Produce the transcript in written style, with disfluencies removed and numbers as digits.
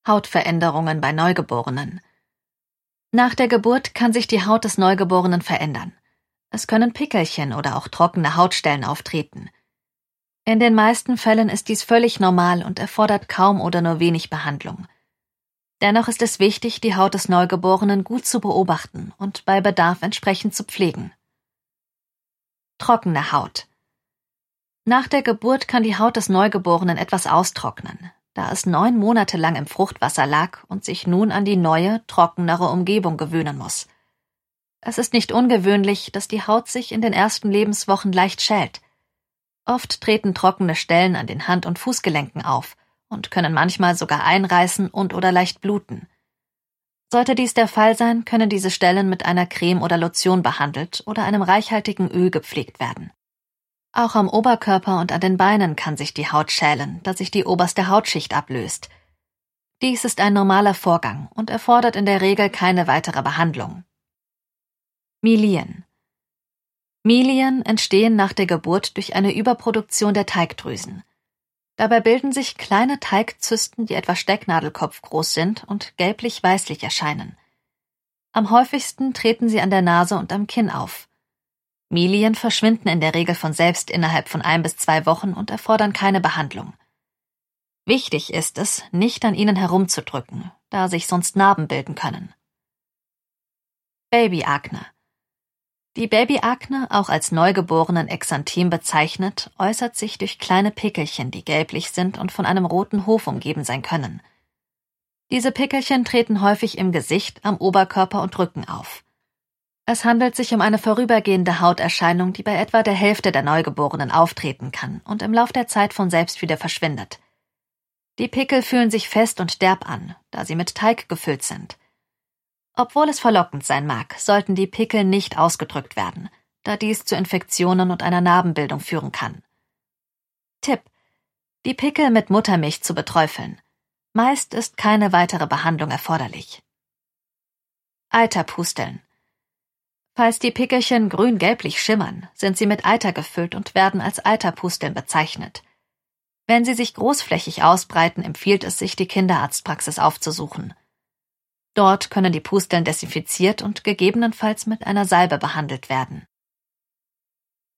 Hautveränderungen bei Neugeborenen. Nach der Geburt kann sich die Haut des Neugeborenen verändern. Es können Pickelchen oder auch trockene Hautstellen auftreten. In den meisten Fällen ist dies völlig normal und erfordert kaum oder nur wenig Behandlung. Dennoch ist es wichtig, die Haut des Neugeborenen gut zu beobachten und bei Bedarf entsprechend zu pflegen. Trockene Haut. Nach der Geburt kann die Haut des Neugeborenen etwas austrocknen, da es 9 Monate lang im Fruchtwasser lag und sich nun an die neue, trockenere Umgebung gewöhnen muss. Es ist nicht ungewöhnlich, dass die Haut sich in den ersten Lebenswochen leicht schält. Oft treten trockene Stellen an den Hand- und Fußgelenken auf und können manchmal sogar einreißen und/oder leicht bluten. Sollte dies der Fall sein, können diese Stellen mit einer Creme oder Lotion behandelt oder einem reichhaltigen Öl gepflegt werden. Auch am Oberkörper und an den Beinen kann sich die Haut schälen, da sich die oberste Hautschicht ablöst. Dies ist ein normaler Vorgang und erfordert in der Regel keine weitere Behandlung. Milien. Milien entstehen nach der Geburt durch eine Überproduktion der Teigdrüsen. Dabei bilden sich kleine Teigzysten, die etwa Stecknadelkopf groß sind und gelblich-weißlich erscheinen. Am häufigsten treten sie an der Nase und am Kinn auf. Milien verschwinden in der Regel von selbst innerhalb von 1 bis 2 Wochen und erfordern keine Behandlung. Wichtig ist es, nicht an ihnen herumzudrücken, da sich sonst Narben bilden können. Babyakne. Die Babyakne, auch als Neugeborenen-Exanthem bezeichnet, äußert sich durch kleine Pickelchen, die gelblich sind und von einem roten Hof umgeben sein können. Diese Pickelchen treten häufig im Gesicht, am Oberkörper und Rücken auf. Es handelt sich um eine vorübergehende Hauterscheinung, die bei etwa der Hälfte der Neugeborenen auftreten kann und im Lauf der Zeit von selbst wieder verschwindet. Die Pickel fühlen sich fest und derb an, da sie mit Teig gefüllt sind. Obwohl es verlockend sein mag, sollten die Pickel nicht ausgedrückt werden, da dies zu Infektionen und einer Narbenbildung führen kann. Tipp: Die Pickel mit Muttermilch zu beträufeln. Meist ist keine weitere Behandlung erforderlich. Eiterpusteln. Falls die Pickelchen grün-gelblich schimmern, sind sie mit Eiter gefüllt und werden als Eiterpusteln bezeichnet. Wenn sie sich großflächig ausbreiten, empfiehlt es sich, die Kinderarztpraxis aufzusuchen. Dort können die Pusteln desinfiziert und gegebenenfalls mit einer Salbe behandelt werden.